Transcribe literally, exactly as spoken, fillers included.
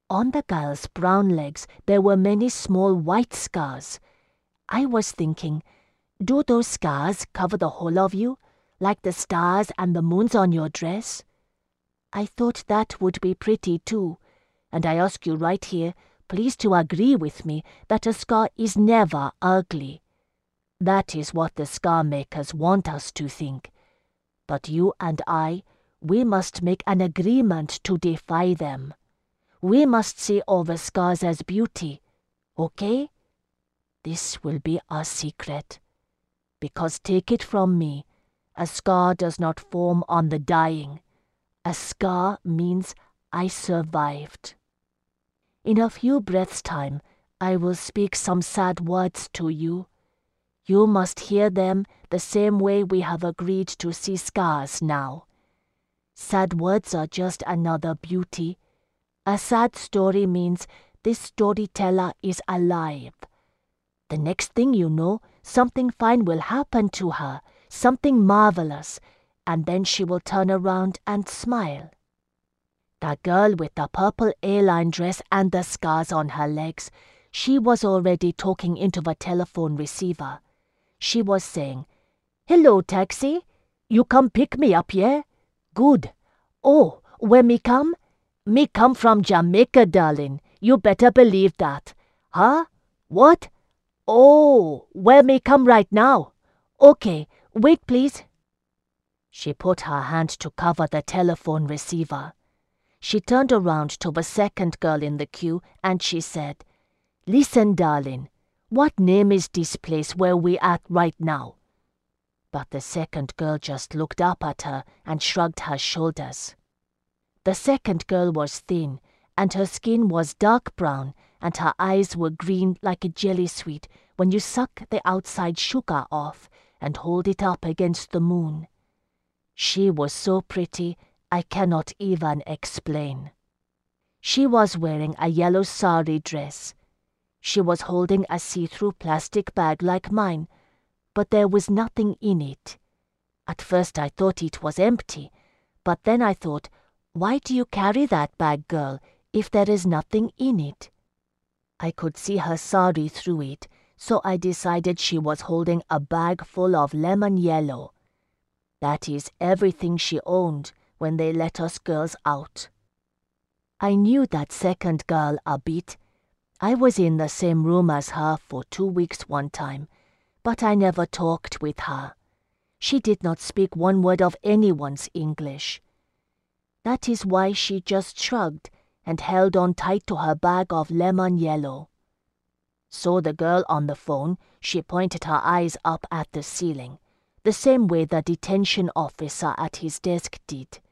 On the girl's brown legs there were many small white scars. I was thinking, do those scars cover the whole of you, like the stars and the moons on your dress? I thought that would be pretty too, and I ask you right here, please to agree with me that a scar is never ugly. That is what the scar makers want us to think. But you and I, we must make an agreement to defy them. We must see all the scars as beauty, okay? This will be our secret. Because take it from me, a scar does not form on the dying. A scar means I survived. In a few breaths' time, I will speak some sad words to you. You must hear them the same way we have agreed to see scars now. Sad words are just another beauty. A sad story means this storyteller is alive. The next thing you know, something fine will happen to her, something marvelous, and then she will turn around and smile. The girl with the purple A-line dress and the scars on her legs, she was already talking into the telephone receiver. She was saying, "Hello, taxi. You come pick me up, yeah? Good. Oh, where me come? Me come from Jamaica, darling. You better believe that. Huh? What? Oh, where me come right now? Okay, wait please." She put her hand to cover the telephone receiver. She turned around to the second girl in the queue and she said, "Listen, darling, what name is this place where we at right now?" But the second girl just looked up at her and shrugged her shoulders. The second girl was thin, and her skin was dark brown, and her eyes were green like a jelly sweet when you suck the outside sugar off and hold it up against the moon. She was so pretty, I cannot even explain. She was wearing a yellow sari dress. She was holding a see-through plastic bag like mine, but there was nothing in it. At first I thought it was empty, but then I thought, why do you carry that bag, girl, if there is nothing in it? I could see her sari through it, so I decided she was holding a bag full of lemon yellow. That is everything she owned when they let us girls out. I knew that second girl a bit. I was in the same room as her for two weeks one time, but I never talked with her. She did not speak one word of anyone's English. That is why she just shrugged and held on tight to her bag of lemon yellow. So the girl on the phone, she pointed her eyes up at the ceiling, the same way the detention officer at his desk did.